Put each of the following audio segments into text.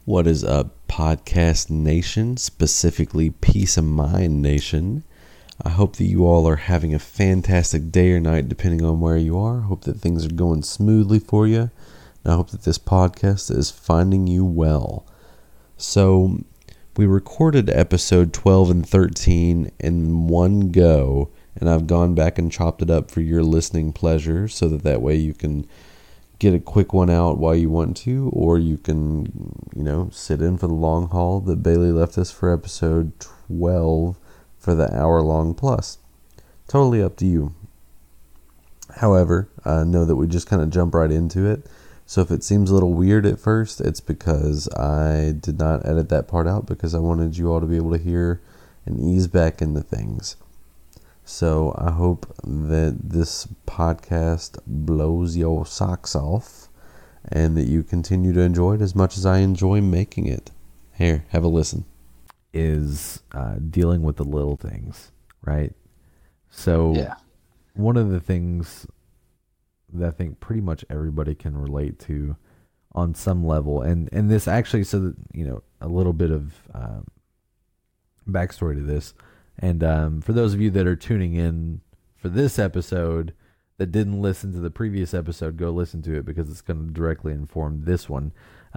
What is up, Podcast Nation, specifically Peace of Mind Nation? I hope that you all are having a fantastic day or night, depending on where you are. I hope that things are going smoothly for you. And I hope that this podcast is finding you well. So, we recorded episode 12 and 13 in one go, and I've gone back and chopped it up for your listening pleasure, so that way you can get a quick one out while you want to, or you can, sit in for the long haul that Bailey left us for episode 12 for the hour-long plus. Totally up to you. However, know that we just kind of jump right into it. So if it seems a little weird at first, it's because I did not edit that part out because I wanted you all to be able to hear and ease back into things. So I hope that this podcast blows your socks off and that you continue to enjoy it as much as I enjoy making it. Here, have a listen. Is dealing with the little things, right? So one of the things that I think pretty much everybody can relate to on some level, and this actually, so that, a little bit of backstory to this. And for those of you that are tuning in for this episode that didn't listen to the previous episode, go listen to it because it's going to directly inform this one.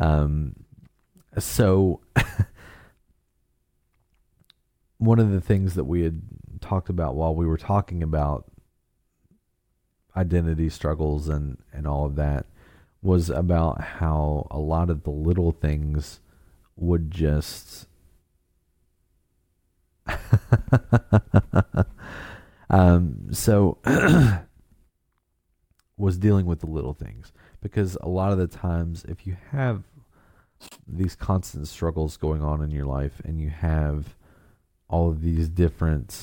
So one of the things that we had talked about while we were talking about identity struggles and all of that was about how a lot of the little things would just so was dealing with the little things, because a lot of the times if you have these constant struggles going on in your life and you have all of these different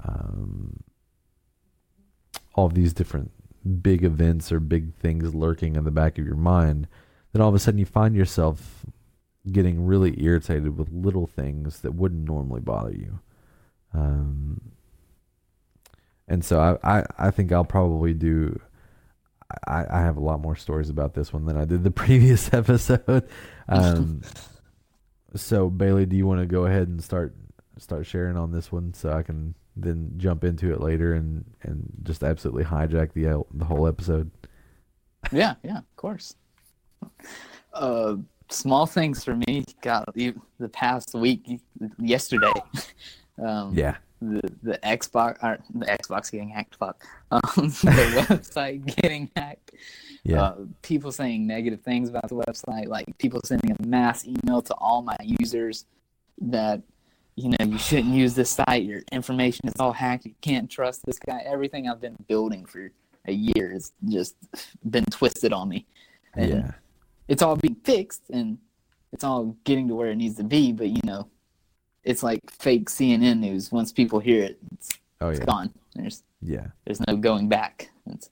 big events or big things lurking in the back of your mind, then all of a sudden you find yourself getting really irritated with little things that wouldn't normally bother you. And so I think I'll probably do, I have a lot more stories about this one than I did the previous episode. So Bailey, do you want to go ahead and start sharing on this one so I can then jump into it later and just absolutely hijack the whole episode? Yeah, of course. Small things for me got the past week, yesterday. The Xbox getting hacked. Fuck. The website getting hacked. Yeah. People saying negative things about the website, like people sending a mass email to all my users that you shouldn't use this site. Your information is all hacked. You can't trust this guy. Everything I've been building for a year has just been twisted on me. And it's all being fixed and it's all getting to where it needs to be, but it's like fake CNN news. Once people hear it, it's gone. There's no going back. It's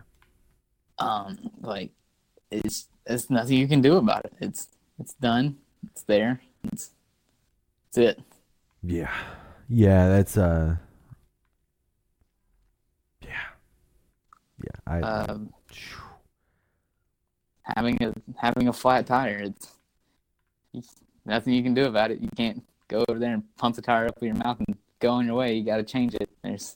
nothing you can do about it. It's done. It's there. It's it. Yeah, that's having a flat tire. It's nothing you can do about it. You can't go over there and pump the tire up with your mouth and go on your way. You got to change it. It's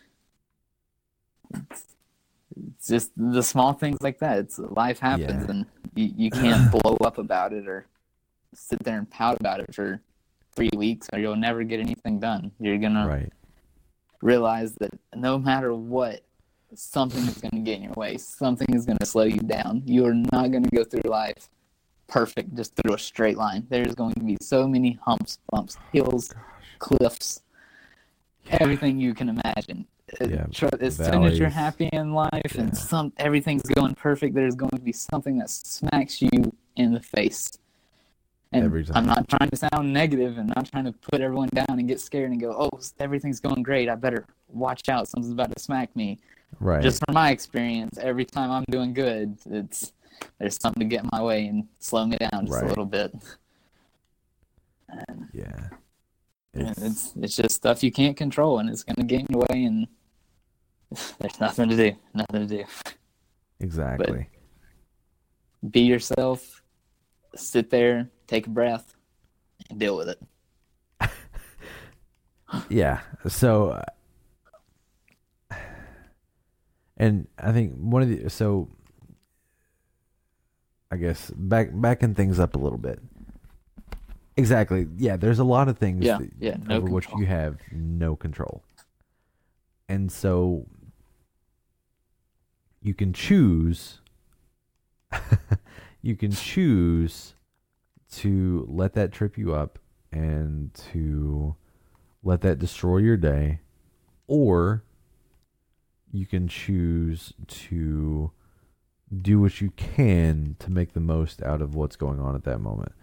just the small things like that. Life happens, and you can't blow up about it or sit there and pout about it for 3 weeks, or you'll never get anything done. You're gonna realize that no matter what, something is going to get in your way. Something is going to slow you down. You are not going to go through life perfect, just through a straight line. There's going to be so many humps, bumps, hills, cliffs, everything you can imagine. As soon as you're happy in life and everything's going perfect, there's going to be something that smacks you in the face. And I'm not trying to sound negative and not trying to put everyone down and get scared and go, oh, everything's going great. I better watch out. Something's about to smack me. Right. Just from my experience, every time I'm doing good, there's something to get in my way and slow me down just a little bit. And it's just stuff you can't control, and it's going to get in your way, and there's nothing to do. Exactly. But be yourself. Sit there, take a breath, and deal with it. Yeah. So, and I think I guess backing things up a little bit. Exactly. Yeah. There's a lot of things no over control. which you have no control. And so you can choose to let that trip you up and to let that destroy your day, or you can choose to do what you can to make the most out of what's going on at that moment.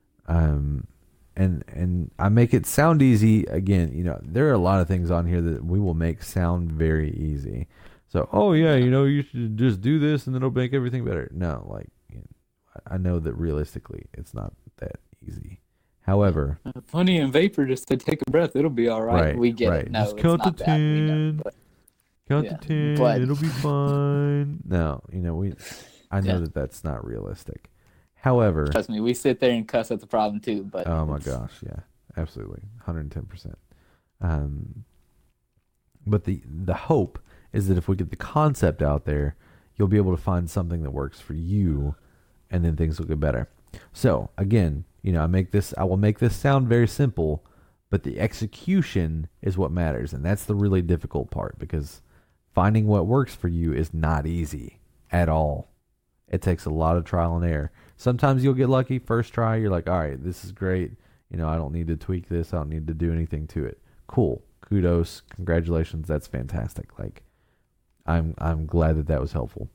And I make it sound easy. Again, there are a lot of things on here that we will make sound very easy. So, oh yeah, you should just do this and then it'll make everything better. No, I know that realistically it's not that easy. However, Funny and Vapor just said take a breath, it'll be all right. We get it. No, just count to 10. Count to 10. But it'll be fine. No, I know that that's not realistic. However, trust me, we sit there and cuss at the problem too. But oh my gosh, yeah, absolutely, 110%. But the hope is that if we get the concept out there, you'll be able to find something that works for you, and then things will get better. So again, I will make this sound very simple, but the execution is what matters, and that's the really difficult part, because finding what works for you is not easy at all. It takes a lot of trial and error. Sometimes you'll get lucky. First try, you're like, all right, this is great. I don't need to tweak this. I don't need to do anything to it. Cool. Kudos. Congratulations. That's fantastic. I'm glad that was helpful.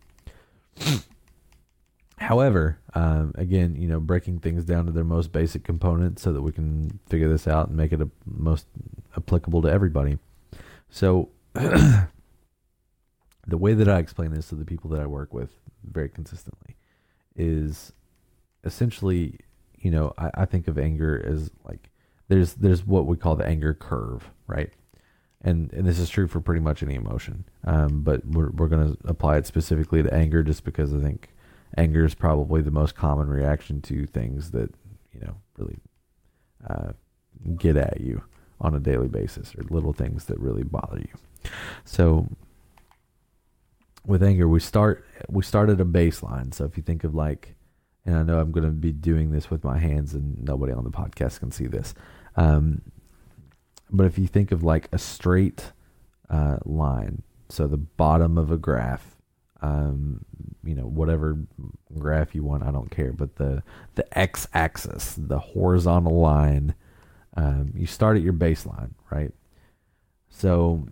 However, again, breaking things down to their most basic components so that we can figure this out and make it most applicable to everybody. So the way that I explain this to the people that I work with very consistently is essentially, I think of anger as there's what we call the anger curve, right? And this is true for pretty much any emotion. But we're going to apply it specifically to anger just because I think anger is probably the most common reaction to things that, really get at you on a daily basis, or little things that really bother you. So with anger, we start at a baseline. So if you think of and I know I'm going to be doing this with my hands and nobody on the podcast can see this. But if you think of a straight line, so the bottom of a graph, whatever graph you want, I don't care. But the x-axis, the horizontal line, you start at your baseline, right? So,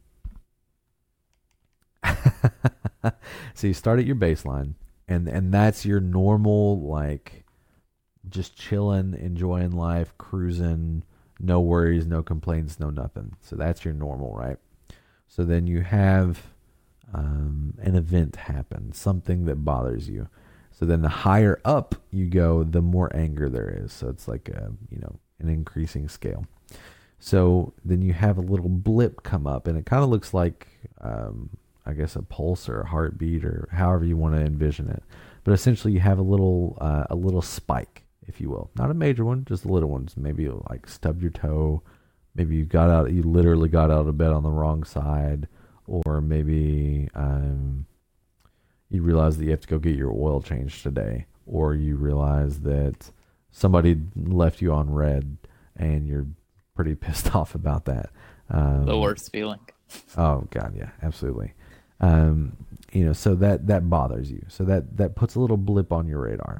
so you start at your baseline, and that's your normal, just chilling, enjoying life, cruising, no worries, no complaints, no nothing. So that's your normal, right? So then you have an event happen, something that bothers you. So then the higher up you go, the more anger there is. So it's an increasing scale. So then you have a little blip come up, and it kind of looks like, I guess, a pulse or a heartbeat, or however you want to envision it. But essentially you have a little spike, if you will. Not a major one, just the little ones. Maybe you stubbed your toe. Maybe you literally got out of bed on the wrong side. Or maybe you realize that you have to go get your oil changed today. Or you realize that somebody left you on red and you're pretty pissed off about that. The worst feeling. Oh, God, yeah, absolutely. So that bothers you. So that puts a little blip on your radar.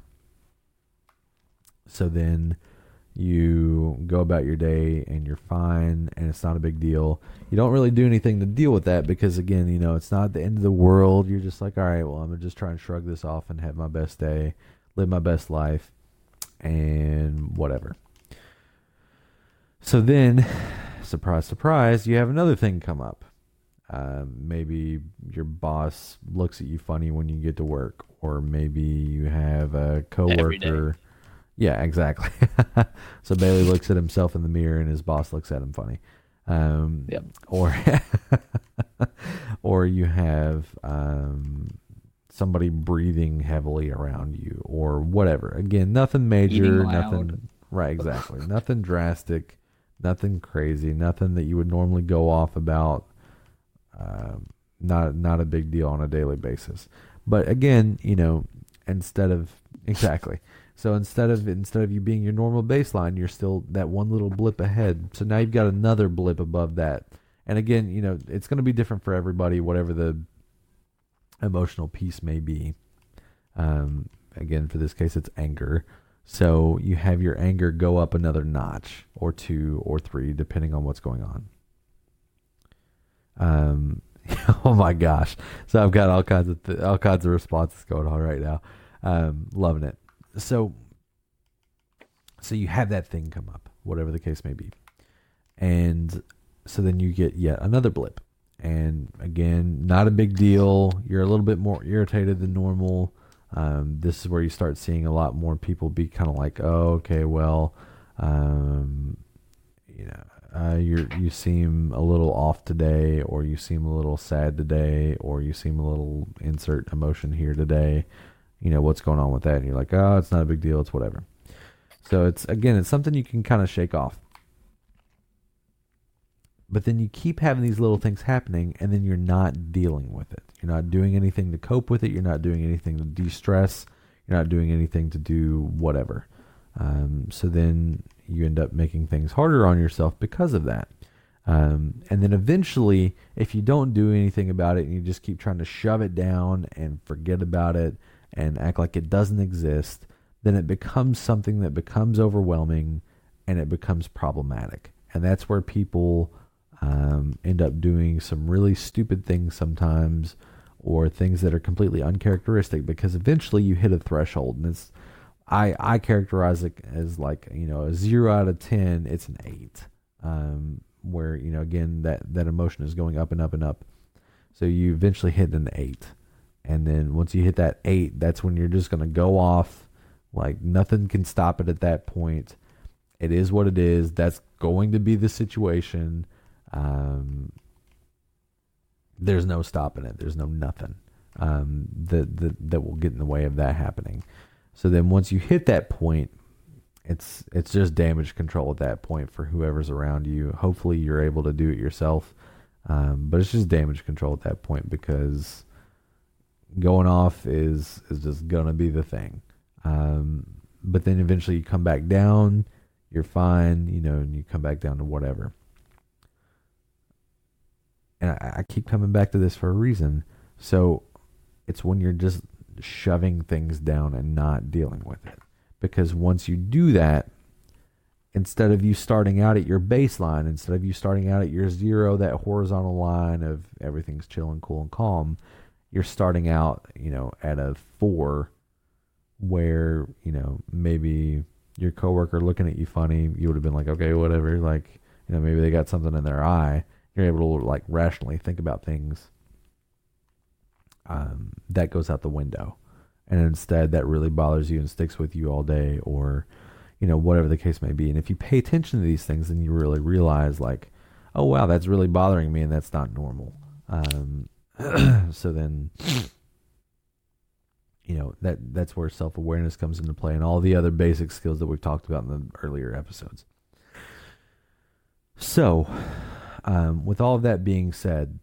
So then you go about your day and you're fine and it's not a big deal. You don't really do anything to deal with that because, again, it's not the end of the world. You're just like, all right, well, I'm going to just try and shrug this off and have my best day, live my best life, and whatever. So then, surprise, surprise, you have another thing come up. Maybe your boss looks at you funny when you get to work, or maybe you have a coworker. Yeah, exactly. So Bailey looks at himself in the mirror and his boss looks at him funny. Or you have somebody breathing heavily around you or whatever. Again, nothing major, nothing right, exactly. Nothing drastic, nothing crazy, nothing that you would normally go off about. Not a big deal on a daily basis. But again, instead of you being your normal baseline, you're still that one little blip ahead. So now you've got another blip above that. And again, it's going to be different for everybody, whatever the emotional piece may be. Again, for this case, it's anger. So you have your anger go up another notch or 2 or 3, depending on what's going on. Oh my gosh! So I've got all kinds of responses going on right now. Loving it. So you have that thing come up, whatever the case may be, and so then you get yet another blip. And again, not a big deal. You're a little bit more irritated than normal. This is where you start seeing a lot more people be kind of like, oh, okay, well, you seem a little off today, or you seem a little sad today, or you seem a little insert emotion here today. What's going on with that? And you're like, oh, it's not a big deal. It's whatever. So it's something you can kind of shake off. But then you keep having these little things happening, and then you're not dealing with it. You're not doing anything to cope with it. You're not doing anything to de-stress. You're not doing anything to do whatever. So then you end up making things harder on yourself because of that. And then eventually, if you don't do anything about it and you just keep trying to shove it down and forget about it and act like it doesn't exist, then it becomes something that becomes overwhelming and it becomes problematic. And that's where people end up doing some really stupid things sometimes, or things that are completely uncharacteristic, because eventually you hit a threshold. And I characterize it as like, a 0 out of 10, it's an 8. Where, again, that emotion is going up and up and up. So you eventually hit an 8. And then once you hit that 8, that's when you're just going to go off. Like nothing can stop it at that point. It is what it is. That's going to be the situation. There's no stopping it. There's no nothing that will get in the way of that happening. So then once you hit that point, it's just damage control at that point for whoever's around you. Hopefully you're able to do it yourself. But it's just damage control at that point, because going off is just going to be the thing. But then eventually you come back down, you're fine, and you come back down to whatever. And I keep coming back to this for a reason. So it's when you're just shoving things down and not dealing with it. Because once you do that, instead of you starting out at your baseline, instead of you starting out at your 0, that horizontal line of everything's chill and cool and calm, you're starting out, at a 4, where, maybe your coworker looking at you funny, you would have been like, okay, whatever. Like, maybe they got something in their eye. You're able to like rationally think about things. That goes out the window. And instead that really bothers you and sticks with you all day, or, whatever the case may be. And if you pay attention to these things, then you really realize like, oh wow, that's really bothering me and that's not normal. So then, that's where self-awareness comes into play, and all the other basic skills that we've talked about in the earlier episodes. So, with all of that being said,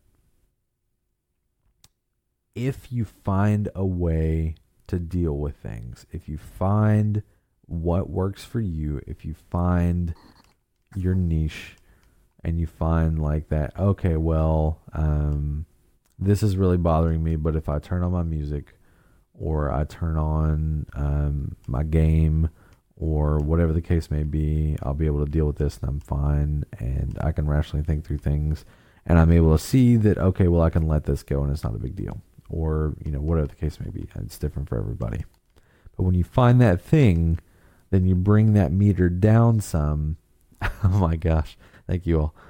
if you find a way to deal with things, if you find what works for you, if you find your niche and you find like that, okay, well, this is really bothering me, but if I turn on my music, or I turn on my game, or whatever the case may be, I'll be able to deal with this and I'm fine, and I can rationally think through things, and I'm able to see that, okay, well, I can let this go and it's not a big deal, or, whatever the case may be. It's different for everybody. But when you find that thing, then you bring that meter down some. Oh my gosh. Thank you all.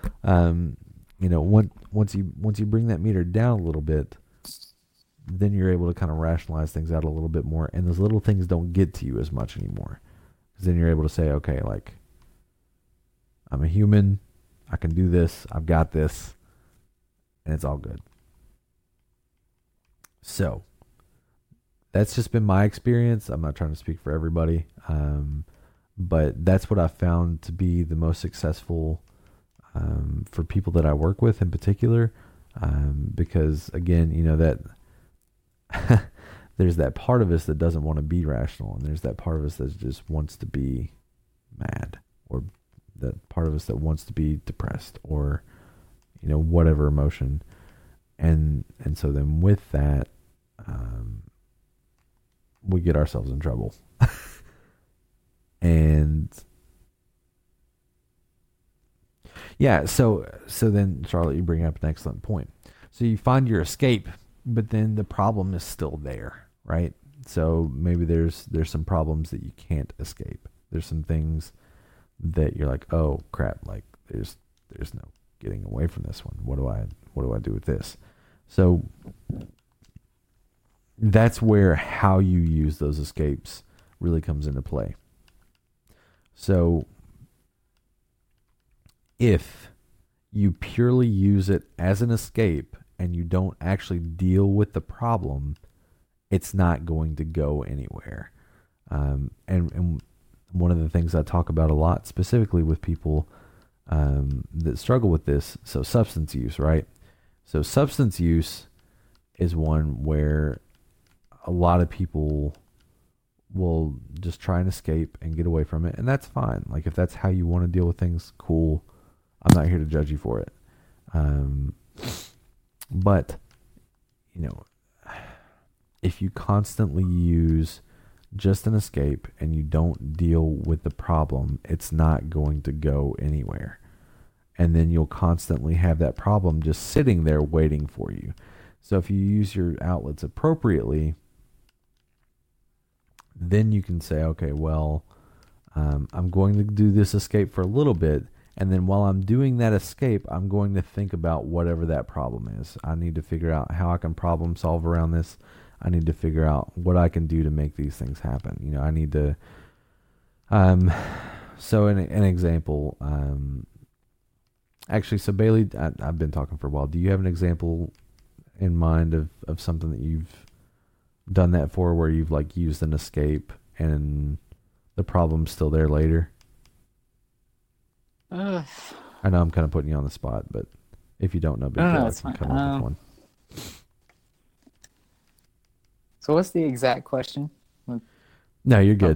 Once you bring that meter down a little bit, then you're able to kind of rationalize things out a little bit more, and those little things don't get to you as much anymore. Because then you're able to say, okay, like, I'm a human, I can do this, I've got this, and it's all good. So, that's just been my experience. I'm not trying to speak for everybody, but that's what I found to be the most successful for people that I work with in particular. Because again, that there's that part of us that doesn't want to be rational, and there's that part of us that just wants to be mad, or that part of us that wants to be depressed, or whatever emotion. And so then with that, we get ourselves in trouble. And yeah, so then, Charlotte, you bring up an excellent point. So you find your escape, but then the problem is still there, right? So maybe there's some problems that you can't escape. There's some things that you're like, oh crap, like there's no getting away from this one. What do I do with this? So that's where how you use those escapes really comes into play. So if you purely use it as an escape and you don't actually deal with the problem, it's not going to go anywhere. And one of the things I talk about a lot, specifically with people that struggle with this, so substance use, right? So substance use is one where a lot of people will just try and escape and get away from it, and that's fine. Like, if that's how you want to deal with things, cool. I'm not here to judge you for it. But, if you constantly use just an escape and you don't deal with the problem, it's not going to go anywhere. And then you'll constantly have that problem just sitting there waiting for you. So if you use your outlets appropriately, then you can say, okay, well, I'm going to do this escape for a little bit. And then while I'm doing that escape, I'm going to think about whatever that problem is. I need to figure out how I can problem solve around this. I need to figure out what I can do to make these things happen. I need to, so an example, actually, so Bailey, I've been talking for a while. Do you have an example in mind of something that you've done that for, where you've like used an escape and the problem's still there later? I know I'm kind of putting you on the spot, but if you don't know, I can come up with one. So what's the exact question? No, you're good.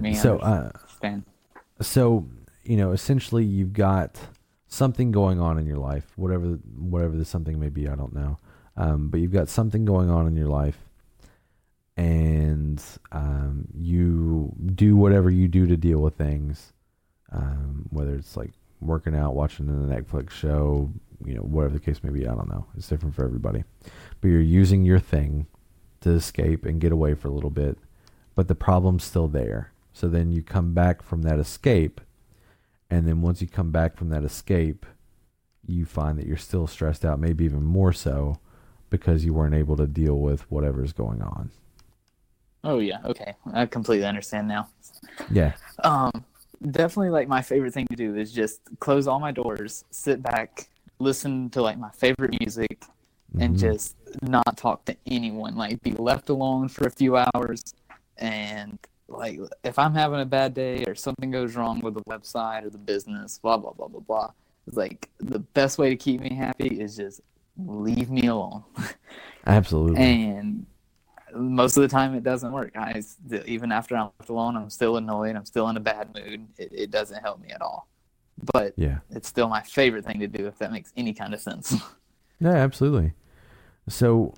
So essentially you've got something going on in your life, whatever the something may be, I don't know. But you've got something going on in your life, and you do whatever you do to deal with things, whether it's like working out, watching a Netflix show, whatever the case may be, I don't know. It's different for everybody. But you're using your thing to escape and get away for a little bit, but the problem's still there. So then you come back from that escape, and then once you come back from that escape, you find that you're still stressed out, maybe even more so, because you weren't able to deal with whatever's going on. Oh yeah, okay. I completely understand now. Yeah. Definitely, like, my favorite thing to do is just close all my doors, sit back, listen to like my favorite music, and just not talk to anyone. Like, be left alone for a few hours. And like, if I'm having a bad day or something goes wrong with the website or the business, blah blah blah blah blah, it's like the best way to keep me happy is just leave me alone. Absolutely. And most of the time it doesn't work. Even after I'm left alone, I'm still annoyed. I'm still in a bad mood. It doesn't help me at all. But yeah, it's still my favorite thing to do, if that makes any kind of sense. Yeah, absolutely. So,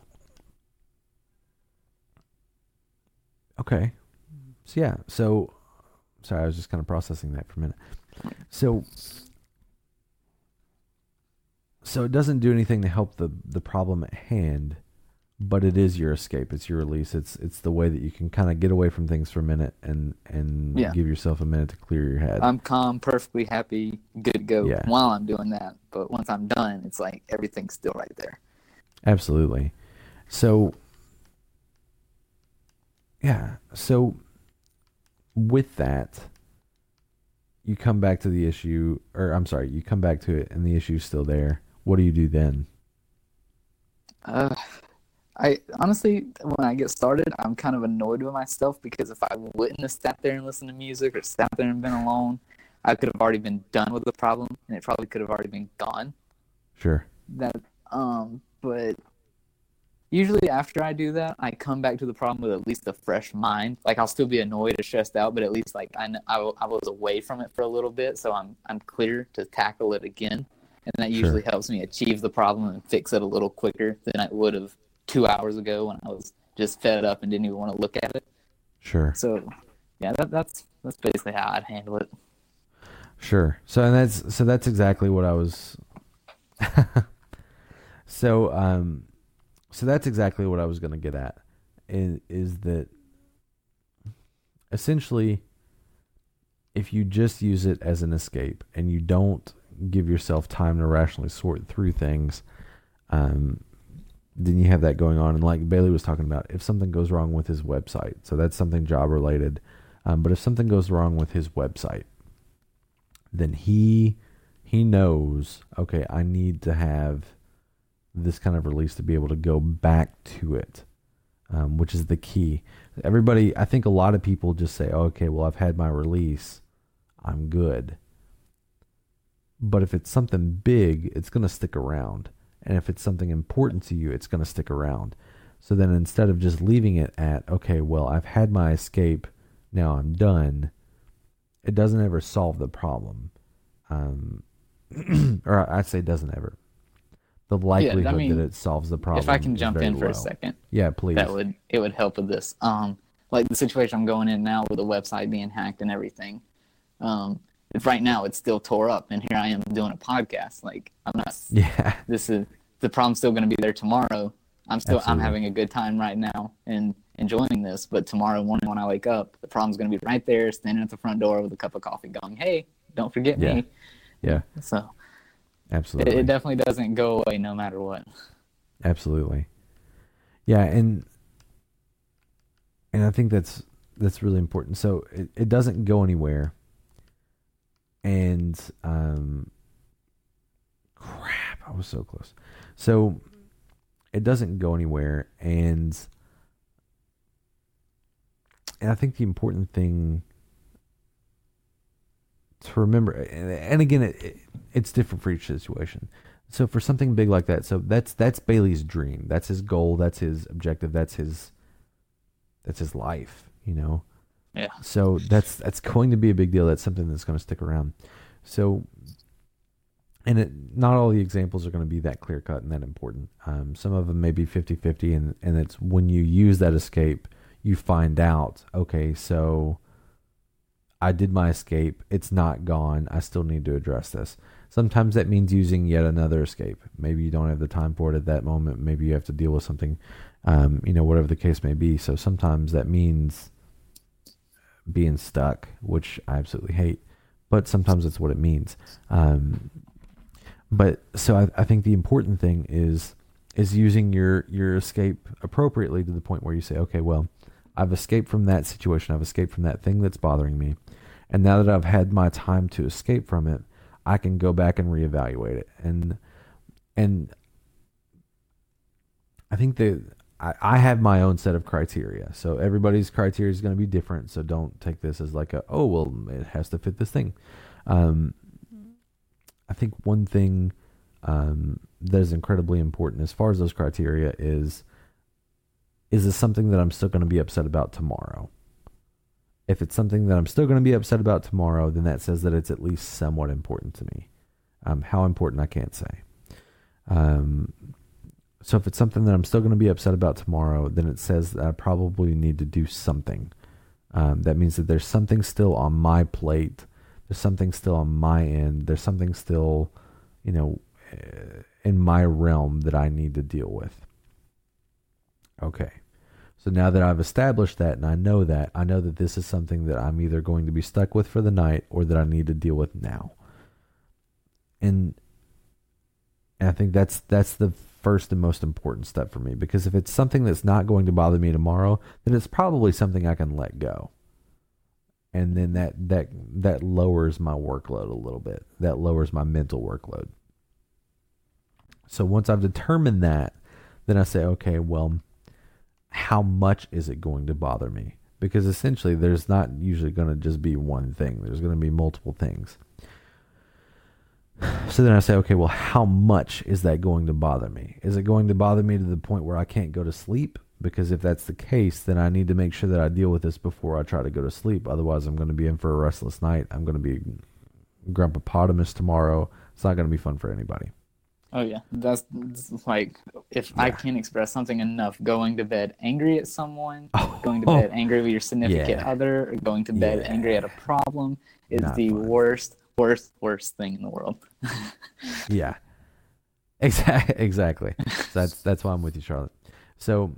okay. So sorry, I was just kind of processing that for a minute. So it doesn't do anything to help the problem at hand, but it is your escape. It's your release. It's the way that you can kind of get away from things for a minute and give yourself a minute to clear your head. I'm calm, perfectly happy, good to go while I'm doing that. But once I'm done, it's like everything's still right there. Absolutely. So, yeah. So with that, you come back to the issue, you come back to it and the issue's still there. What do you do then? I honestly, when I get started, I'm kind of annoyed with myself because if I wouldn't have sat there and listened to music or sat there and been alone, I could have already been done with the problem, and it probably could have already been gone. Sure. But usually after I do that, I come back to the problem with at least a fresh mind. Like, I'll still be annoyed or stressed out, but at least like I was away from it for a little bit, so I'm clear to tackle it again, and that usually helps me achieve the problem and fix it a little quicker than I would have 2 hours ago when I was just fed up and didn't even want to look at it. Sure. So, yeah, that's basically how I'd handle it. Sure. So that's exactly what I was. So that's exactly what I was going to get at. Is that essentially, if you just use it as an escape and you don't give yourself time to rationally sort through things, then you have that going on. And like Bailey was talking about, if something goes wrong with his website, so that's something job related. But if something goes wrong with his website, then he knows, okay, I need to have this kind of release to be able to go back to it, which is the key. Everybody, I think a lot of people just say, oh, okay, well, I've had my release, I'm good. But if it's something big, it's going to stick around. And if it's something important to you, it's going to stick around. So then instead of just leaving it at, okay, well, I've had my escape, now I'm done, it doesn't ever solve the problem. Or I'd say it doesn't ever. The likelihood that it solves the problem. If I can jump in for low. A second. Yeah, please. It would help with this. Like the situation I'm going in now with the website being hacked and everything. If right now it's still tore up and here I am doing a podcast. Like, I'm not. Yeah. The problem's still going to be there tomorrow. I'm having a good time right now and enjoying this, but tomorrow morning when I wake up, the problem's going to be right there, standing at the front door with a cup of coffee going, hey, don't forget me. Yeah. So absolutely. It definitely doesn't go away no matter what. Absolutely. Yeah, and I think that's really important. So it doesn't go anywhere. And crap, I was so close. So it doesn't go anywhere, and I think the important thing to remember, and again, it's different for each situation. So for something big like that, so that's Bailey's dream. That's his goal. That's his objective. That's his life. You know. Yeah. So that's going to be a big deal. That's something that's going to stick around. So, and not all the examples are going to be that clear cut and that important. Some of them may be 50-50, and it's when you use that escape, you find out, okay, so I did my escape. It's not gone. I still need to address this. Sometimes that means using yet another escape. Maybe you don't have the time for it at that moment. Maybe you have to deal with something, whatever the case may be. So sometimes that means being stuck, which I absolutely hate, but sometimes it's what it means. But so I think the important thing is using your escape appropriately to the point where you say, okay, well, I've escaped from that situation. I've escaped from that thing that's bothering me. And now that I've had my time to escape from it, I can go back and reevaluate it. And I think that I have my own set of criteria. So everybody's criteria is going to be different. So don't take this as like it has to fit this thing. I think one thing that is incredibly important as far as those criteria is this something that I'm still going to be upset about tomorrow? If it's something that I'm still going to be upset about tomorrow, then that says that it's at least somewhat important to me. How important, I can't say. So if it's something that I'm still going to be upset about tomorrow, then it says that I probably need to do something. That means that there's something still on my plate. There's something still on my end. There's something still, in my realm that I need to deal with. Okay. So now that I've established that and I know that this is something that I'm either going to be stuck with for the night or that I need to deal with now. And I think that's the first and most important step for me, because if it's something that's not going to bother me tomorrow, then it's probably something I can let go. And then that lowers my workload a little bit. That lowers my mental workload. So once I've determined that, then I say, okay, well, how much is it going to bother me? Because essentially there's not usually going to just be one thing. There's going to be multiple things. So then I say, okay, well, how much is that going to bother me? Is it going to bother me to the point where I can't go to sleep? Because if that's the case, then I need to make sure that I deal with this before I try to go to sleep. Otherwise, I'm going to be in for a restless night. I'm going to be grumpopotamus tomorrow. It's not going to be fun for anybody. Oh, yeah. That's like, if I can't express something enough, going to bed angry at someone, going to bed angry with your significant other, or going to bed angry at a problem is not the fun. worst thing in the world. Yeah. Exactly. That's why I'm with you, Charlotte. So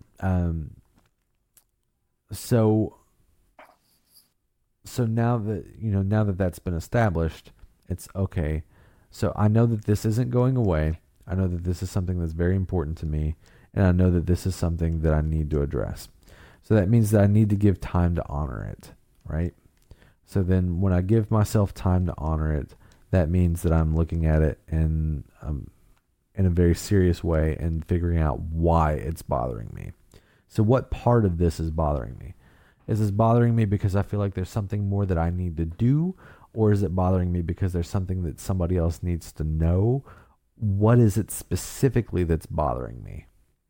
now that that's been established, it's okay. So I know that this isn't going away. I know that this is something that's very important to me, and I know that this is something that I need to address. So that means that I need to give time to honor it, right? So then when I give myself time to honor it, that means that I'm looking at it in a very serious way and figuring out why it's bothering me. So what part of this is bothering me? Is this bothering me because I feel like there's something more that I need to do? Or is it bothering me because there's something that somebody else needs to know? What is it specifically that's bothering me?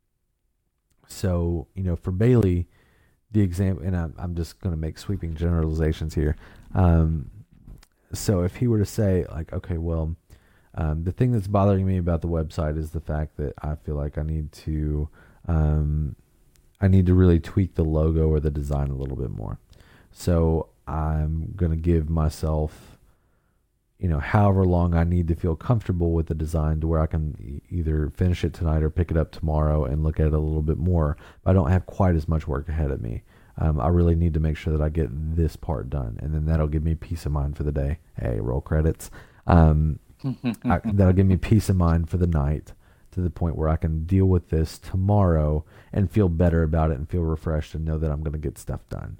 So, for Bailey, the example, and I'm just going to make sweeping generalizations here. So if he were to say, like, okay, well, the thing that's bothering me about the website is the fact that I feel like I need to really tweak the logo or the design a little bit more. So I'm going to give myself, however long I need to feel comfortable with the design to where I can either finish it tonight or pick it up tomorrow and look at it a little bit more. But I don't have quite as much work ahead of me. I really need to make sure that I get this part done, and then that'll give me peace of mind for the day. Hey, roll credits. That'll give me peace of mind for the night, to the point where I can deal with this tomorrow and feel better about it and feel refreshed and know that I'm going to get stuff done.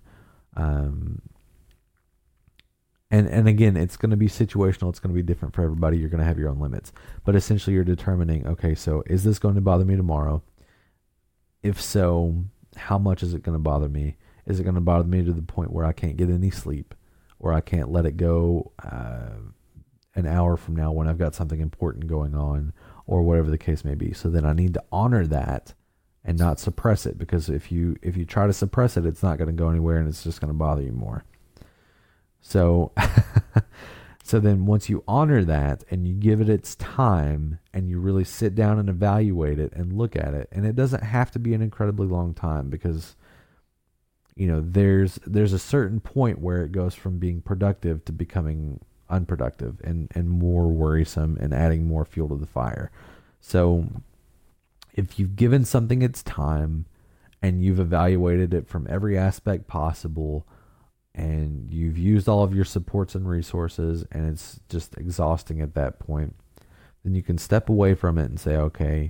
And again, it's going to be situational. It's going to be different for everybody. You're going to have your own limits. But essentially, you're determining, okay, so is this going to bother me tomorrow? If so, how much is it going to bother me? Is it going to bother me to the point where I can't get any sleep, or I can't let it go an hour from now when I've got something important going on, or whatever the case may be? So then I need to honor that and not suppress it, because if you try to suppress it, it's not going to go anywhere, and it's just going to bother you more. So then once you honor that and you give it its time and you really sit down and evaluate it and look at it, and it doesn't have to be an incredibly long time, because there's a certain point where it goes from being productive to becoming unproductive and more worrisome and adding more fuel to the fire. So if you've given something its time and you've evaluated it from every aspect possible, and you've used all of your supports and resources, and it's just exhausting at that point, then you can step away from it and say, okay,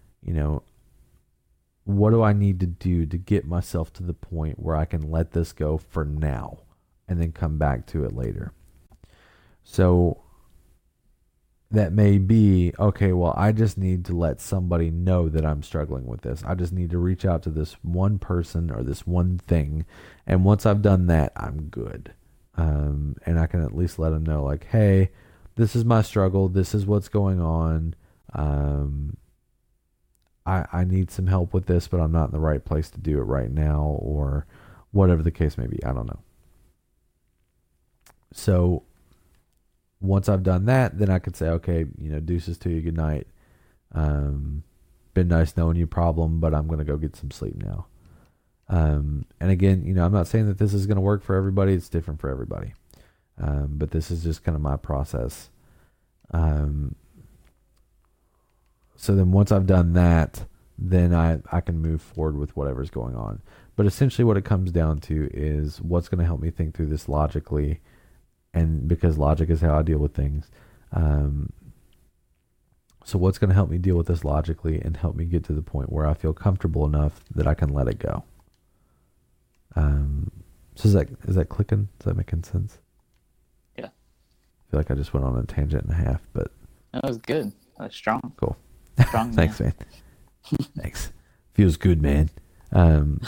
what do I need to do to get myself to the point where I can let this go for now and then come back to it later? So that may be, okay, well, I just need to let somebody know that I'm struggling with this. I just need to reach out to this one person or this one thing. And once I've done that, I'm good. And I can at least let them know, like, hey, this is my struggle. This is what's going on. I need some help with this, but I'm not in the right place to do it right now, or whatever the case may be. I don't know. So once I've done that, then I could say, okay, deuces to you, good night. Been nice knowing you, problem, but I'm going to go get some sleep now. And again, I'm not saying that this is going to work for everybody. It's different for everybody. But this is just kind of my process. So then once I've done that, then I can move forward with whatever's going on. But essentially what it comes down to is what's going to help me think through this logically, and because logic is how I deal with things. So what's going to help me deal with this logically and help me get to the point where I feel comfortable enough that I can let it go. So is that clicking? Is that making sense? Yeah. I feel like I just went on a tangent and a half, but that was good. That was strong. Cool. Strong. Thanks, man. Thanks. Feels good, man. Um,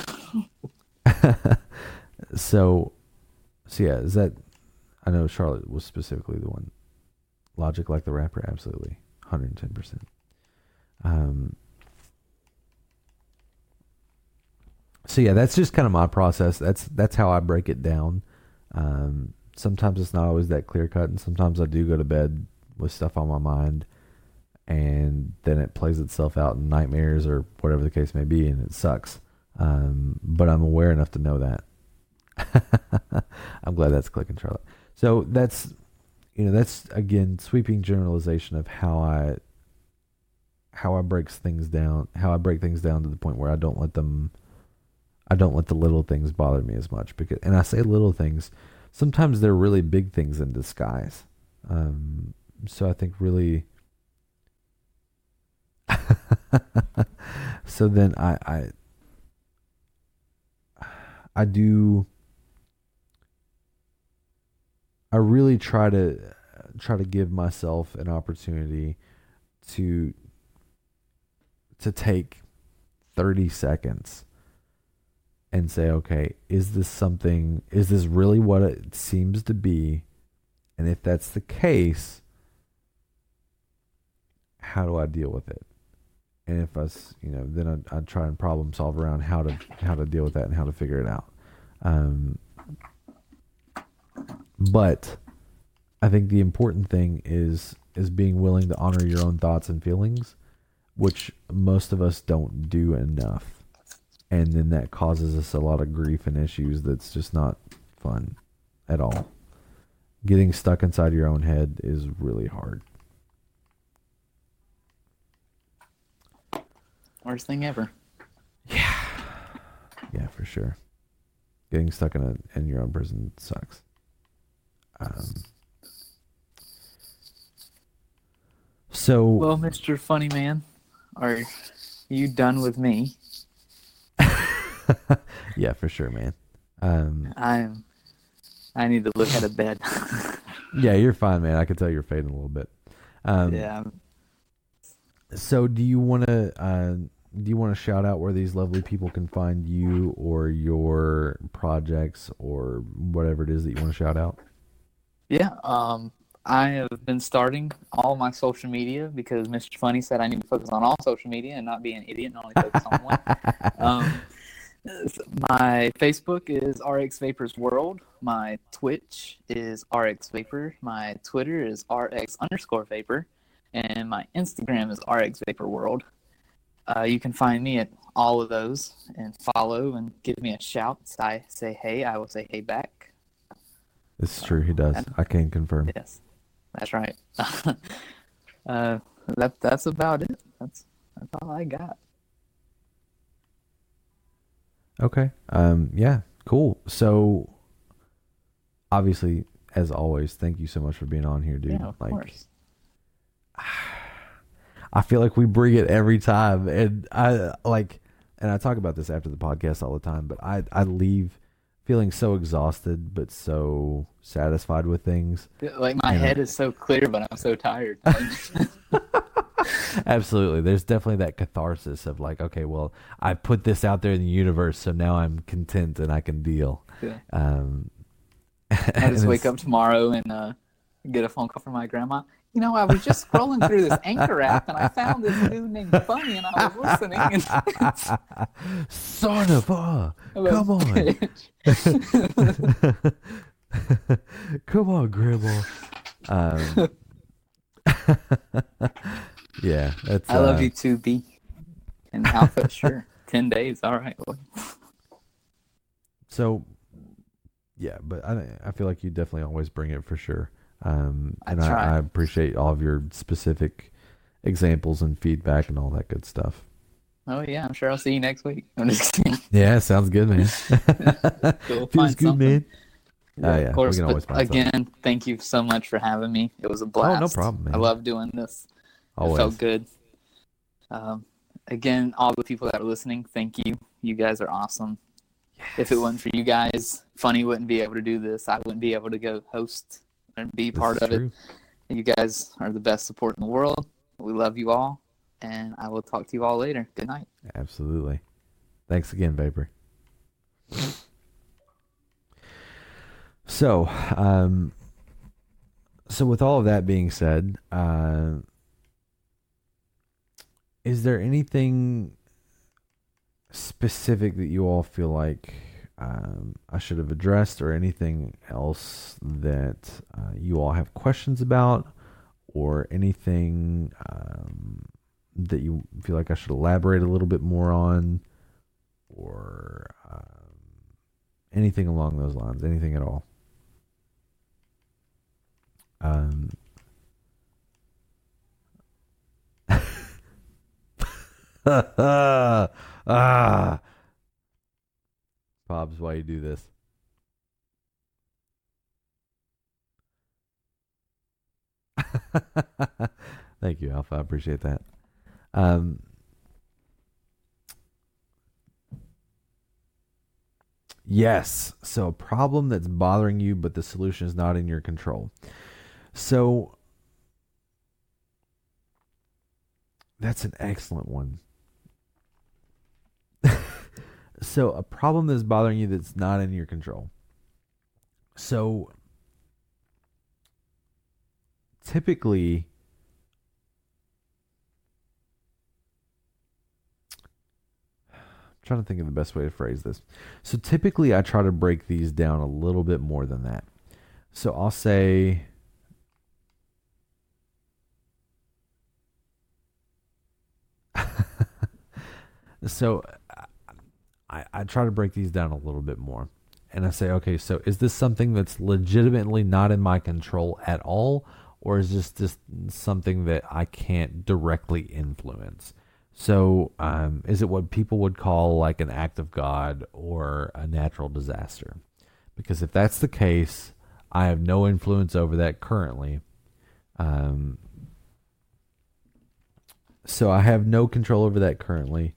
so yeah, is that? I know Charlotte was specifically the one. Logic like the rapper, absolutely, 110%. So yeah, that's just kind of my process. That's how I break it down. Sometimes it's not always that clear cut, and sometimes I do go to bed with stuff on my mind, and then it plays itself out in nightmares or whatever the case may be, and it sucks. But I'm aware enough to know that. I'm glad that's clicking, Charlotte. So that's again sweeping generalization of how I break things down to the point where I don't let the little things bother me as much, and I say little things, sometimes they're really big things in disguise. So I think really so then I really try to give myself an opportunity to take 30 seconds and say, okay, is this really what it seems to be? And if that's the case, how do I deal with it? And if then I try and problem solve around how to deal with that and how to figure it out. But I think the important thing is being willing to honor your own thoughts and feelings, which most of us don't do enough. And then that causes us a lot of grief and issues that's just not fun at all. Getting stuck inside your own head is really hard. Worst thing ever. Yeah. Yeah, for sure. Getting stuck in your own prison sucks. Well, Mr. Funny Man, are you done with me? Yeah, for sure, man. I need to look at a bed. Yeah, you're fine, man. I can tell you're fading a little bit. Yeah. So do you want to shout out where these lovely people can find you or your projects or whatever it is that you want to shout out? Yeah. I have been starting all my social media because Mr. Funny said I need to focus on all social media and not be an idiot and only focus on one. My Facebook is RX Vapors World. My Twitch is RX Vapor. My Twitter is RX_Vapor. And my Instagram is RX Vapor World. You can find me at all of those and follow and give me a shout. I say hey, I will say hey back. This is true, he does. I can confirm. Yes, that's right. That's about it. That's all I got. Okay. Yeah, cool. So obviously, as always, thank you so much for being on here, dude. Yeah, of course. I feel like we bring it every time, and I talk about this after the podcast all the time, but I leave feeling so exhausted but so satisfied with things. Like my head is so clear, but I'm so tired. Absolutely. There's definitely that catharsis of like, okay, well, I put this out there in the universe, so now I'm content and I can deal. Yeah. I just wake up tomorrow and get a phone call from my grandma. I was just scrolling through this Anchor app and I found this dude named Funny and I was listening. And Son of a! Come on. Come on, Grandma. Yeah, that's. I love you too, B. And Alpha, sure. 10 days, all right. So, yeah, but I feel like you definitely always bring it for sure. And I appreciate all of your specific examples and feedback and all that good stuff. Oh yeah, I'm sure I'll see you next week. I'm just kidding. Yeah, sounds good, man. Cool. Feels good, man. Yeah, of course. We can always find something. Thank you so much for having me. It was a blast. Oh, no problem, man. I love doing this. Always. It felt good. Again, all the people that are listening, thank you. You guys are awesome. Yes. If it wasn't for you guys, Funny wouldn't be able to do this. I wouldn't be able to go host and be part of it. You guys are the best support in the world. We love you all, and I will talk to you all later. Good night. Absolutely. Thanks again, Vapor. So, so with all of that being said, is there anything specific that you all feel like I should have addressed, or anything else that you all have questions about, or anything that you feel like I should elaborate a little bit more on, or anything along those lines, anything at all? Pops, why you do this? Thank you, Alpha. I appreciate that. Yes. So a problem that's bothering you, but the solution is not in your control. So that's an excellent one. So a problem that's bothering you that's not in your control. So typically, I'm trying to think of the best way to phrase this. So typically I try to break these down a little bit more than that. So I'll say, so I try to break these down a little bit more. And I say, okay, so is this something that's legitimately not in my control at all? Or is this just something that I can't directly influence? So is it what people would call like an act of God or a natural disaster? Because if that's the case, I have no influence over that currently. So I have no control over that currently.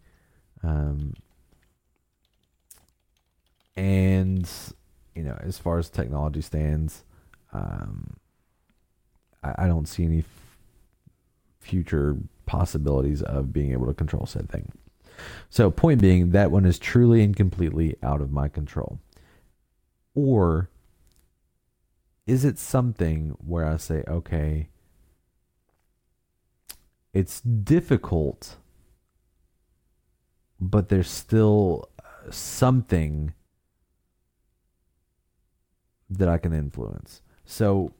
And, you know, as far as technology stands, I don't see any future possibilities of being able to control said thing. So point being, that one is truly and completely out of my control. Or is it something where I say, okay, it's difficult, but there's still something that I can influence. So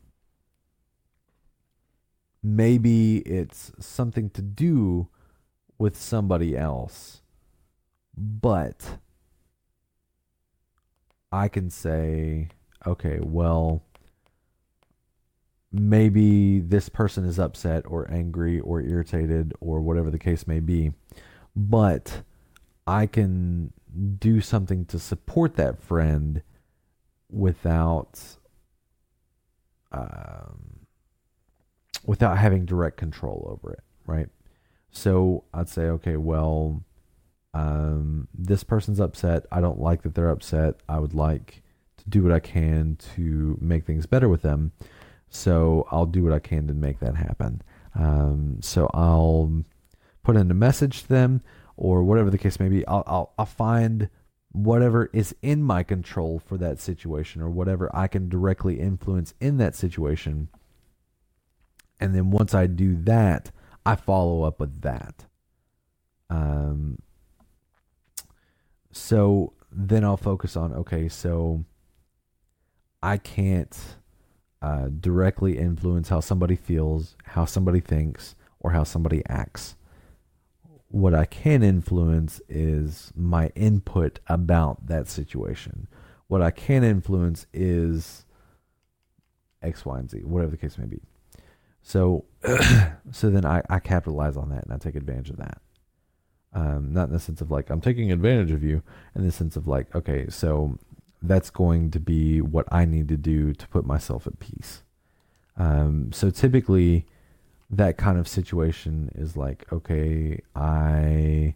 maybe it's something to do with somebody else, but I can say, okay, well, maybe this person is upset or angry or irritated or whatever the case may be, but I can do something to support that friend without having direct control over it, right? So I'd say, okay, well, this person's upset. I don't like that they're upset. I would like to do what I can to make things better with them. So I'll do what I can to make that happen. So I'll put in a message to them, or whatever the case may be. I'll find whatever is in my control for that situation, or whatever I can directly influence in that situation. And then once I do that, I follow up with that. So then I'll focus on, okay, so I can't directly influence how somebody feels, how somebody thinks, or how somebody acts. What I can influence is my input about that situation. What I can influence is X, Y, and Z, whatever the case may be. So, so then I capitalize on that and I take advantage of that. Not in the sense of like, I'm taking advantage of you, in the sense of like, okay, so that's going to be what I need to do to put myself at peace. So typically that kind of situation is like, okay, I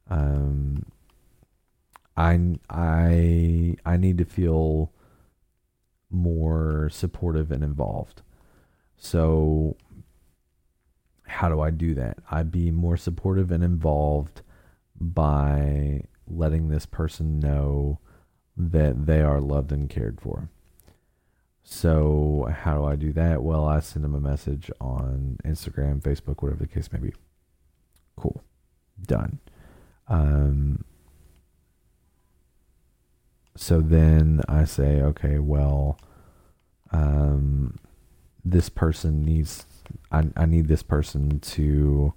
need to feel more supportive and involved. So how do I do that? I be more supportive and involved by letting this person know that they are loved and cared for. So how do I do that? Well, I send them a message on Instagram, Facebook, whatever the case may be. Cool. Done. So then I say, okay, well, this person needs, I need this person to,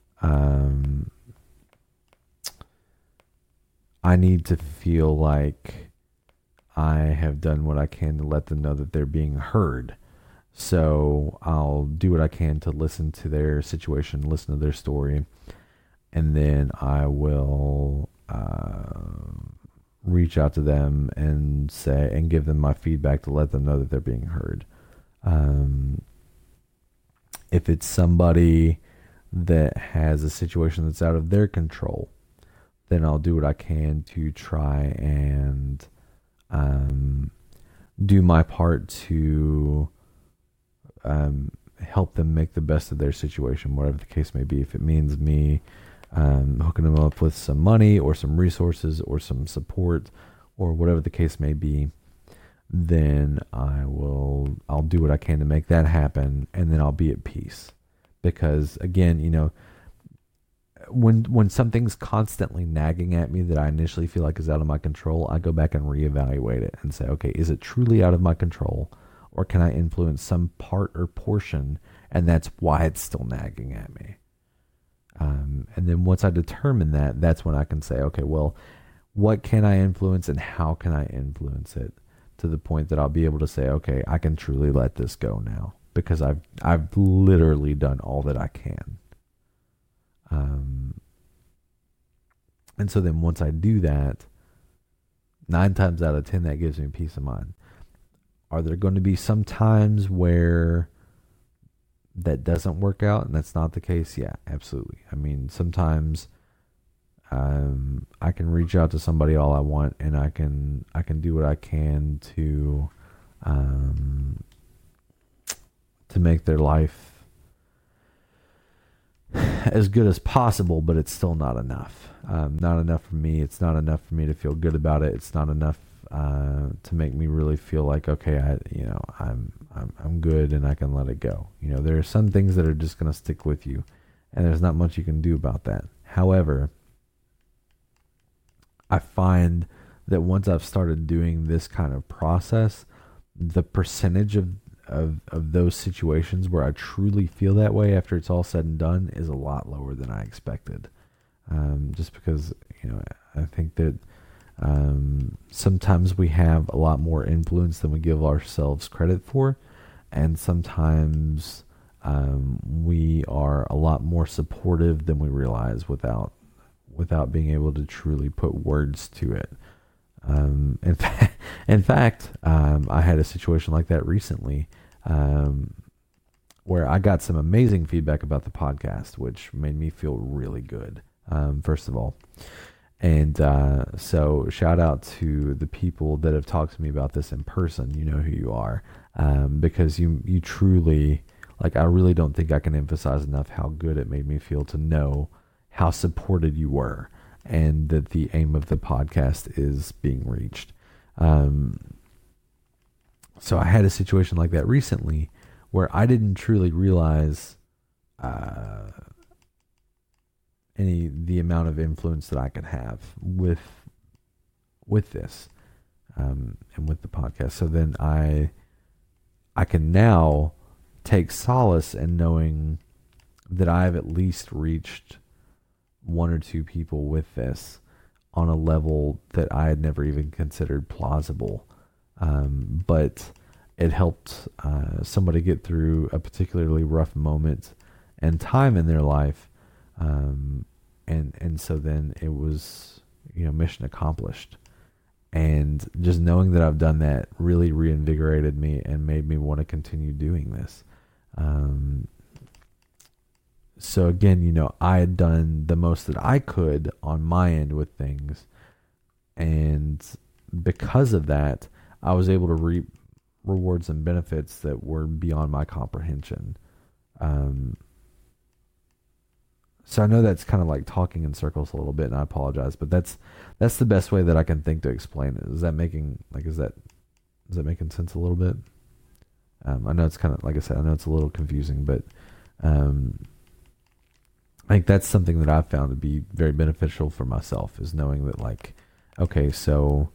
I need to feel like I have done what I can to let them know that they're being heard. So I'll do what I can to listen to their situation, listen to their story, and then I will reach out to them and say and give them my feedback to let them know that they're being heard. If it's somebody that has a situation that's out of their control, then I'll do what I can to try and do my part to help them make the best of their situation, whatever the case may be. If it means me hooking them up with some money or some resources or some support or whatever the case may be, then I'll do what I can to make that happen, and then I'll be at peace. Because again, you know, when something's constantly nagging at me that I initially feel like is out of my control, I go back and reevaluate it and say, okay, is it truly out of my control, or can I influence some part or portion, and that's why it's still nagging at me? And then once I determine that, that's when I can say, okay, well, what can I influence and how can I influence it, to the point that I'll be able to say, okay, I can truly let this go now, because I've literally done all that I can. And so then once I do that, 9 times out of 10, that gives me peace of mind. Are there going to be some times where that doesn't work out and that's not the case? Yeah, absolutely. I mean, sometimes I can reach out to somebody all I want, and I can do what I can to make their life as good as possible, but it's still not enough. Not enough for me. It's not enough for me to feel good about it. It's not enough to make me really feel like, okay, I'm good and I can let it go. You know, there are some things that are just going to stick with you, and there's not much you can do about that. However, I find that once I've started doing this kind of process, the percentage of those situations where I truly feel that way after it's all said and done is a lot lower than I expected. Just because, you know, I think that sometimes we have a lot more influence than we give ourselves credit for, and sometimes we are a lot more supportive than we realize without being able to truly put words to it. In fact, I had a situation like that recently, where I got some amazing feedback about the podcast, which made me feel really good, first of all. And so shout out to the people that have talked to me about this in person. You know who you are, because you truly, like, I really don't think I can emphasize enough how good it made me feel to know how supported you were, and that the aim of the podcast is being reached. So I had a situation like that recently where I didn't truly realize the amount of influence that I could have with this and with the podcast. So then I can now take solace in knowing that I've at least reached 1 or 2 people with this on a level that I had never even considered plausible. But it helped somebody get through a particularly rough moment and time in their life. And so then it was, you know, mission accomplished. And just knowing that I've done that really reinvigorated me and made me want to continue doing this. So again, you know, I had done the most that I could on my end with things. And because of that, I was able to reap rewards and benefits that were beyond my comprehension. So I know that's kind of like talking in circles a little bit, and I apologize, but that's the best way that I can think to explain it. Is that making sense a little bit? I know it's kind of, like I said, I know it's a little confusing, but I think that's something that I've found to be very beneficial for myself, is knowing that, like, okay, so,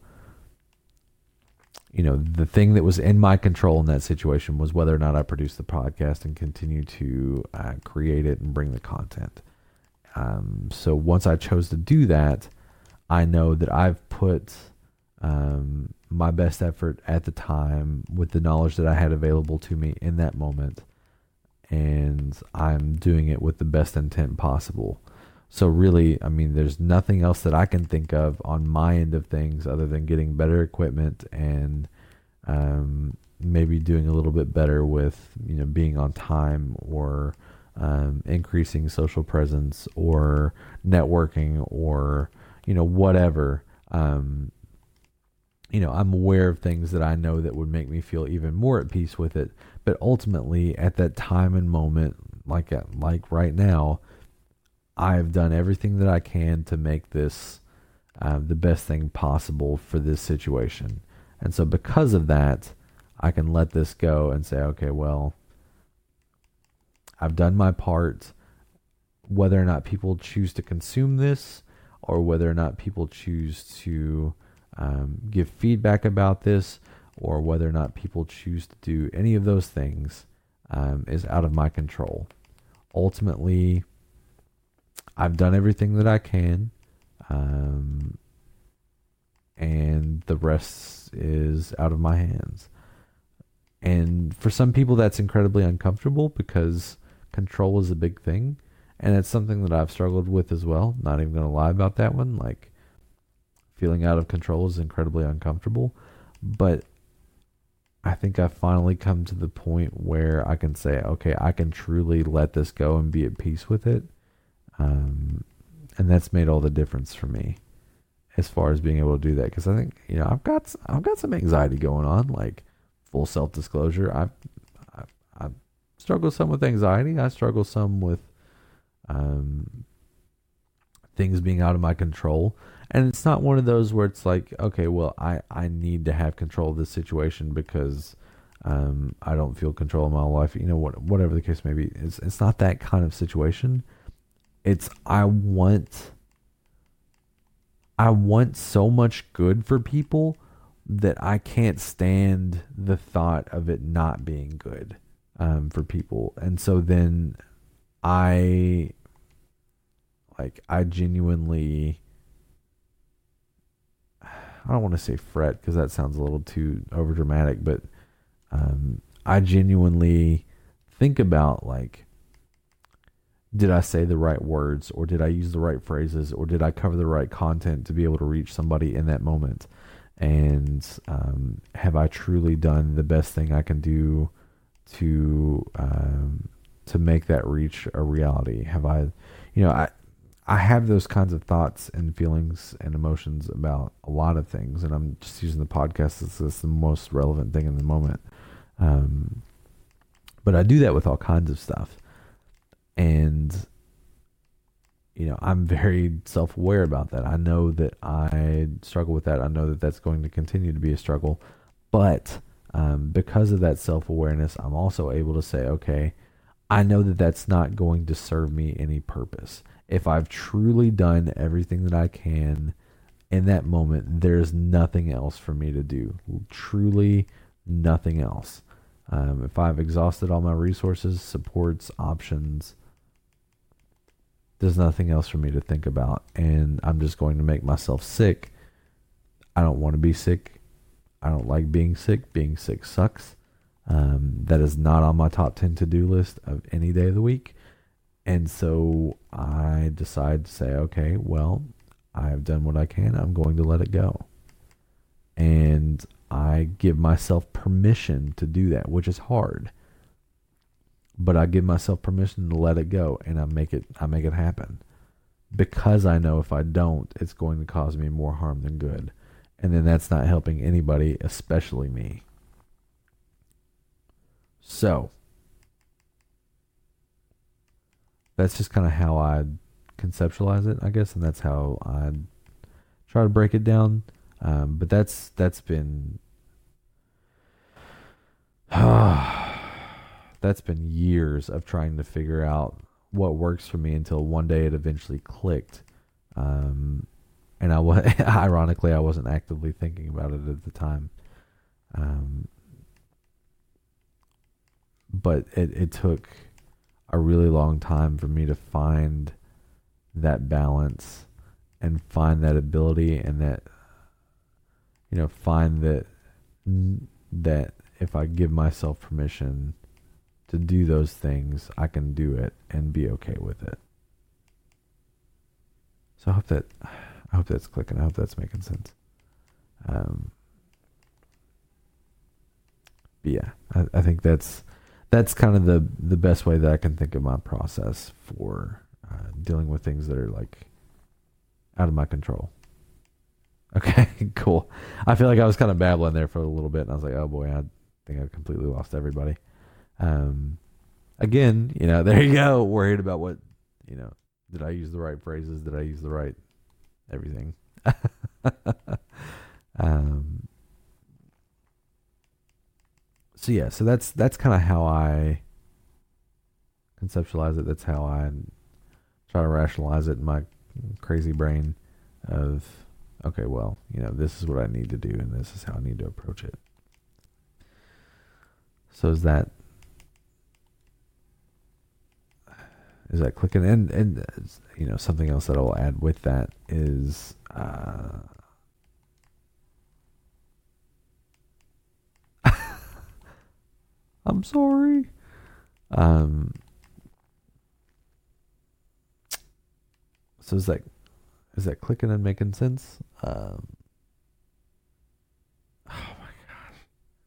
the thing that was in my control in that situation was whether or not I produced the podcast and continue to create it and bring the content. So once I chose to do that, I know that I've put my best effort at the time with the knowledge that I had available to me in that moment, and I'm doing it with the best intent possible. So really, I mean, there's nothing else that I can think of on my end of things other than getting better equipment and maybe doing a little bit better with, being on time, or increasing social presence, or networking, or, whatever. I'm aware of things that I know that would make me feel even more at peace with it. But ultimately, at that time and moment, like right now, I've done everything that I can to make this the best thing possible for this situation. And so because of that, I can let this go and say, okay, well, I've done my part. Whether or not people choose to consume this, or whether or not people choose to give feedback about this, or whether or not people choose to do any of those things, is out of my control. Ultimately, I've done everything that I can, and the rest is out of my hands. And for some people, that's incredibly uncomfortable, because control is a big thing, and it's something that I've struggled with as well. Not even going to lie about that one. Like, feeling out of control is incredibly uncomfortable, but I think I've finally come to the point where I can say, okay, I can truly let this go and be at peace with it. And that's made all the difference for me as far as being able to do that. Because I think, I've got some anxiety going on, like, full self-disclosure. I struggle some with anxiety. I struggle some with things being out of my control. And it's not one of those where it's like, okay, well, I need to have control of this situation because I don't feel control of my life. Whatever the case may be. It's not that kind of situation. It's I want so much good for people that I can't stand the thought of it not being good for people. And so then I genuinely, I don't want to say fret, because that sounds a little too overdramatic, but I genuinely think about, like, did I say the right words, or did I use the right phrases, or did I cover the right content to be able to reach somebody in that moment? And have I truly done the best thing I can do to make that reach a reality? Have I, I have those kinds of thoughts and feelings and emotions about a lot of things, and I'm just using the podcast as the most relevant thing in the moment. But I do that with all kinds of stuff. And, I'm very self-aware about that. I know that I struggle with that. I know that that's going to continue to be a struggle. But because of that self-awareness, I'm also able to say, okay, I know that that's not going to serve me any purpose. If I've truly done everything that I can in that moment, there's nothing else for me to do. Truly nothing else. If I've exhausted all my resources, supports, options, there's nothing else for me to think about. And I'm just going to make myself sick. I don't want to be sick. I don't like being sick. Being sick sucks. That is not on my top 10 to-do list of any day of the week. And so I decide to say, okay, well, I've done what I can. I'm going to let it go. And I give myself permission to do that, which is hard. But I give myself permission to let it go, and I make it happen. Because I know if I don't, it's going to cause me more harm than good. And then that's not helping anybody, especially me. So, that's just kind of how I conceptualize it, I guess, and that's how I try to break it down. But that's been that's been years of trying to figure out what works for me until one day it eventually clicked. And ironically, I wasn't actively thinking about it at the time. But it took a really long time for me to find that balance and find that ability, and that, find that if I give myself permission to do those things, I can do it and be okay with it. So I hope that's clicking. I hope that's making sense. But yeah, I think that's kind of the best way that I can think of my process for dealing with things that are like out of my control. Okay, cool. I feel like I was kind of babbling there for a little bit, and I was like, oh boy, I think I completely lost everybody. Again, there you go. Worried about what, did I use the right phrases? Did I use the right everything? So yeah, so that's kind of how I conceptualize it. That's how I try to rationalize it in my crazy brain of, okay, well, this is what I need to do, and this is how I need to approach it. So is that clicking? And something else that I'll add with that is I'm sorry. So is that clicking and making sense? Oh my gosh.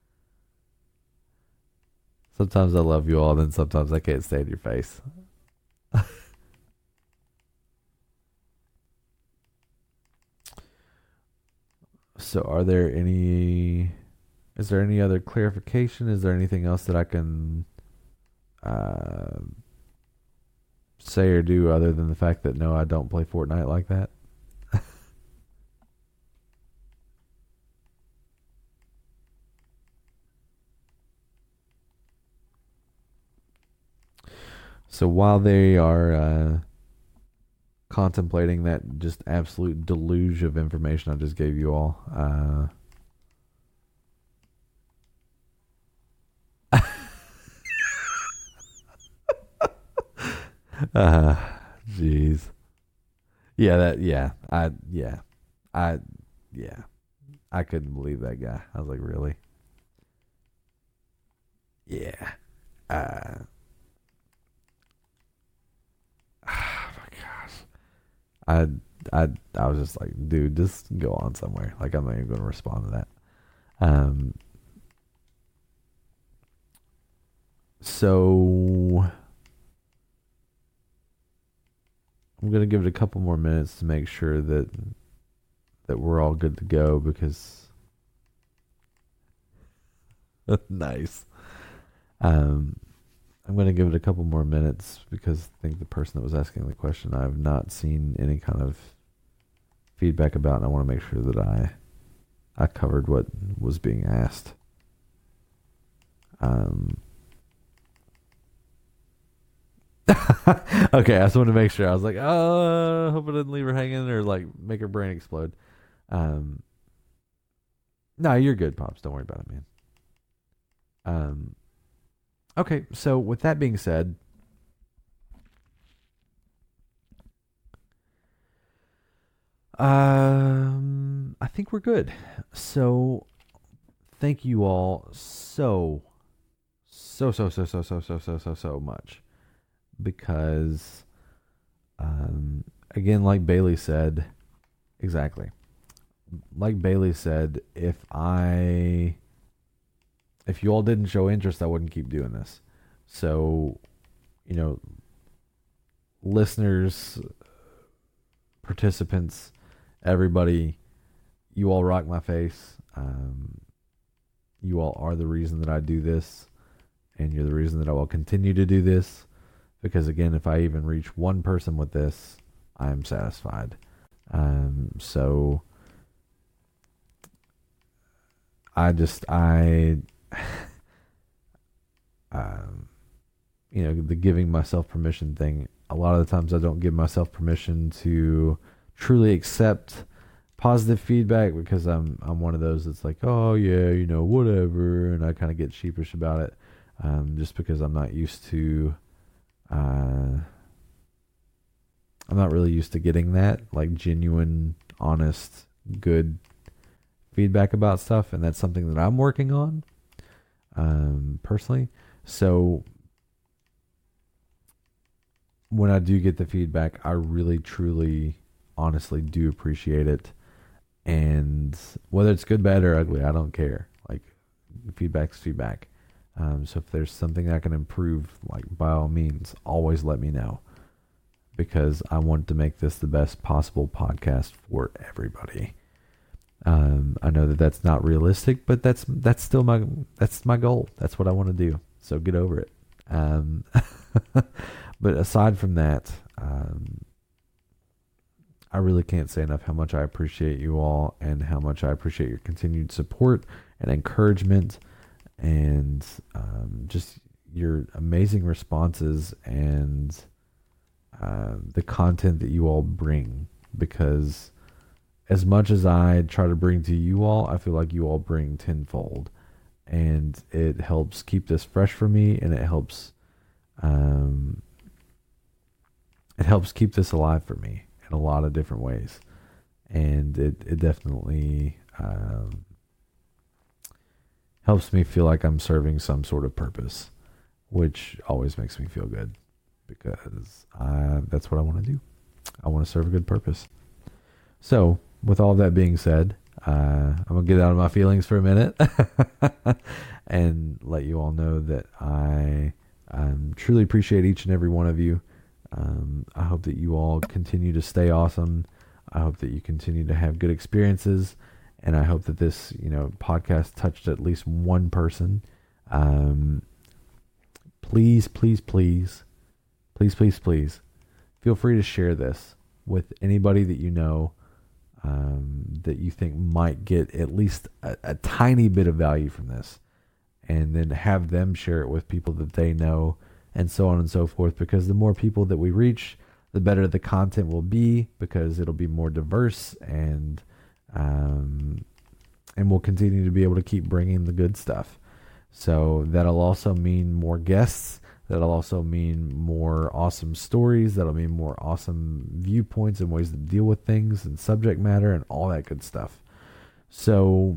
Sometimes I love you all, then sometimes I can't stand your face. So is there any other clarification? Is there anything else that I can say or do other than the fact that no, I don't play Fortnite like that? So while they are contemplating that just absolute deluge of information I just gave you all, jeez. I couldn't believe that guy. I was like, really? Yeah. Oh my gosh. I was just like, dude, just go on somewhere. Like, I'm not even going to respond to that. So I'm going to give it a couple more minutes to make sure that we're all good to go, because nice. I'm going to give it a couple more minutes because I think the person that was asking the question, I've not seen any kind of feedback about, and I want to make sure that I covered what was being asked. Okay, I just wanted to make sure. I was like, oh, I hope I didn't leave her hanging or like make her brain explode. No, you're good, Pops. Don't worry about it, man. Okay, so with that being said, I think we're good. So thank you all so much, because again, like Bailey said, exactly. Like Bailey said, if you all didn't show interest, I wouldn't keep doing this. So, listeners, participants, everybody, you all rock my face. You all are the reason that I do this, and you're the reason that I will continue to do this. because again, if I even reach one person with this, I'm satisfied. So I the giving myself permission thing, a lot of the times I don't give myself permission to truly accept positive feedback, because I'm one of those that's like, oh yeah, whatever, and I kind of get sheepish about it, just because I'm not used to, I'm not really used to getting that, like, genuine, honest, good feedback about stuff, and that's something that I'm working on, personally. So when I do get the feedback, I really, truly, honestly do appreciate it. And whether it's good, bad, or ugly, I don't care. Like, feedback's feedback. So if there's something I can improve, like, by all means, always let me know, because I want to make this the best possible podcast for everybody. I know that that's not realistic, but that's still my goal. That's what I want to do. So get over it. But aside from that, I really can't say enough how much I appreciate you all, and how much I appreciate your continued support and encouragement, and just your amazing responses, and the content that you all bring. Because as much as I try to bring to you all, I feel like you all bring tenfold, and it helps keep this fresh for me, and it helps keep this alive for me in a lot of different ways. And it definitely helps me feel like I'm serving some sort of purpose, which always makes me feel good, because that's what I want to do. I want to serve a good purpose. So with all that being said, I'm going to get out of my feelings for a minute and let you all know that I truly appreciate each and every one of you. I hope that you all continue to stay awesome. I hope that you continue to have good experiences, and I hope that this, podcast touched at least one person. Please, please, please, please, please, please, feel free to share this with anybody that you know, that you think might get at least a tiny bit of value from this, and then have them share it with people that they know, and so on and so forth. Because the more people that we reach, the better the content will be, because it'll be more diverse, and we'll continue to be able to keep bringing the good stuff. So that'll also mean more guests. That'll also mean more awesome stories. That'll mean more awesome viewpoints and ways to deal with things and subject matter and all that good stuff. So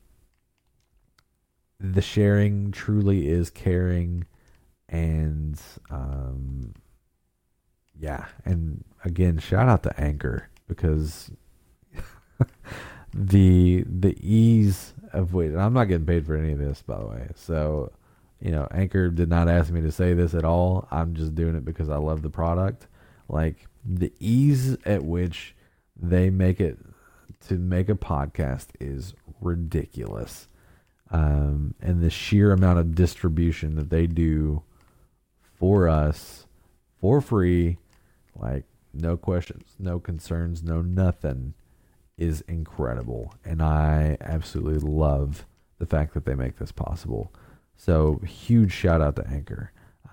the sharing truly is caring. And and again, shout out to Anchor, because the ease of which, I'm not getting paid for any of this, by the way. So, Anchor did not ask me to say this at all. I'm just doing it because I love the product. Like, the ease at which they make it to make a podcast is ridiculous. And the sheer amount of distribution that they do for us for free, like, no questions, no concerns, no nothing, is incredible. And I absolutely love the fact that they make this possible. So huge shout out to Anchor.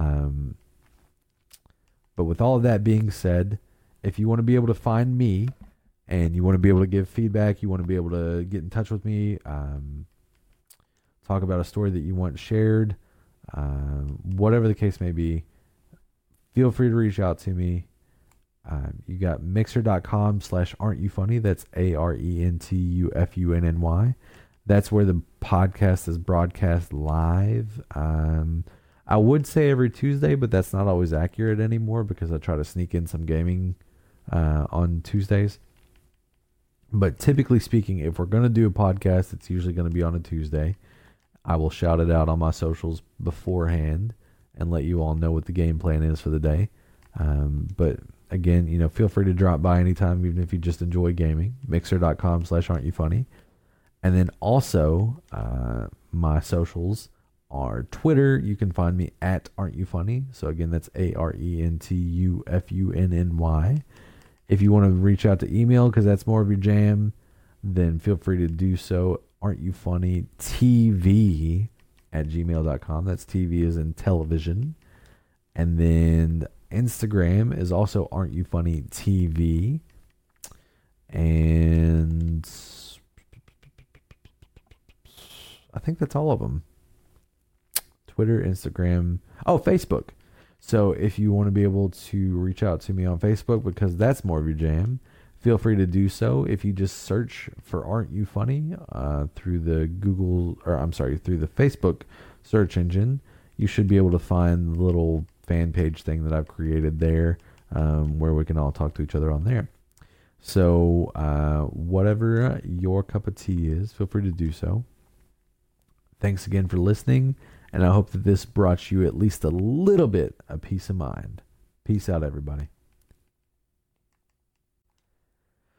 But with all of that being said, if you want to be able to find me, and you want to be able to give feedback, you want to be able to get in touch with me, talk about a story that you want shared, whatever the case may be, feel free to reach out to me. You got mixer.com/aren'tyouffunny. That's ARENTUFUNNY. That's where the podcast is broadcast live. I would say every Tuesday, but that's not always accurate anymore, because I try to sneak in some gaming on Tuesdays. But typically speaking, if we're going to do a podcast, it's usually going to be on a Tuesday. I will shout it out on my socials beforehand and let you all know what the game plan is for the day. But again, feel free to drop by anytime, even if you just enjoy gaming. Mixer.com/aren'tyouffunny. And then also, my socials our Twitter, you can find me at Aren't You Funny. So again, that's ARENTUFUNNY. If you want to reach out to email, because that's more of your jam, then feel free to do so. Aren't You Funny TV at gmail.com. That's TV as in television. And then Instagram is also Aren't You Funny TV. And I think that's all of them. Twitter, Instagram, Facebook. So if you want to be able to reach out to me on Facebook, because that's more of your jam, feel free to do so. If you just search for Aren't You Funny through the through the Facebook search engine, you should be able to find the little fan page thing that I've created there, where we can all talk to each other on there. So whatever your cup of tea is, feel free to do so. Thanks again for listening, and I hope that this brought you at least a little bit of peace of mind. Peace out, everybody.